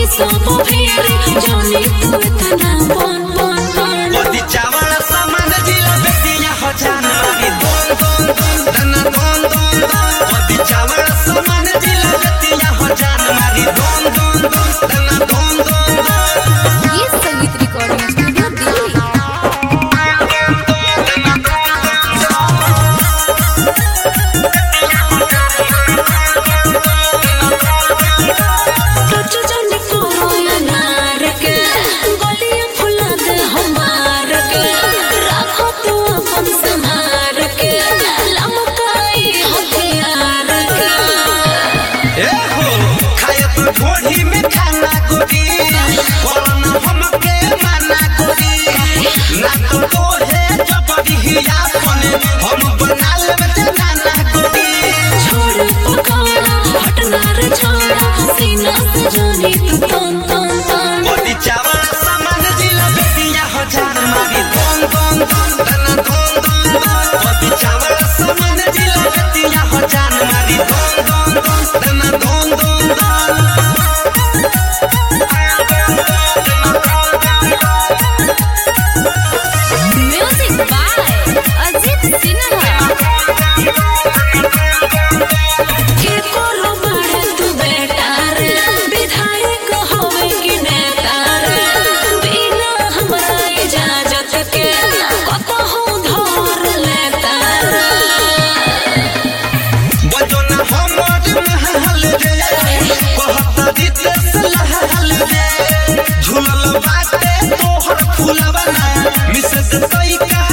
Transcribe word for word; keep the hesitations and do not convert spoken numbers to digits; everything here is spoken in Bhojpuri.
सब फेरे जानी तू इतना पन पन पन मोदी चावल सामान जिला बेटियां हो जान मारी दोन दोन दोन धना दोन दोन दोन मोदी चावल सामान जिला बेटियां हो जान मारी दोन दोन दोन धना दोन दोन दोन। ये संगीत रिकॉर्डिंग स्टूडियो दिल्ली। घोड़ी में खाना गोरी बोलना हमके माना गोरी ना तो तोहे जबरी हिया पने हम बना लेबे तेरा ना गोरी छोड़ पकाना हटना रे छोड़ा सीना से जानी तू तन तन तन मोदी चावल सामान जिला बेटियां हो जान मारी दोन दोन दोन धना दोन दोन दोन मोदी चावल सामान जिला बेटियां हो जान मारी दोन दोन दोन धना दोन दोन दोन। Music by Ajit Sinha. के कोरो बड़े तू बेटा रे विधायक होवे कि नेता रे बिना हमरा इजाजत के कतहु धर लेता रे बजना हमर महल रे कहत दीते सलहल रे झूलल बाटे तोहर फूलवा मिस सई का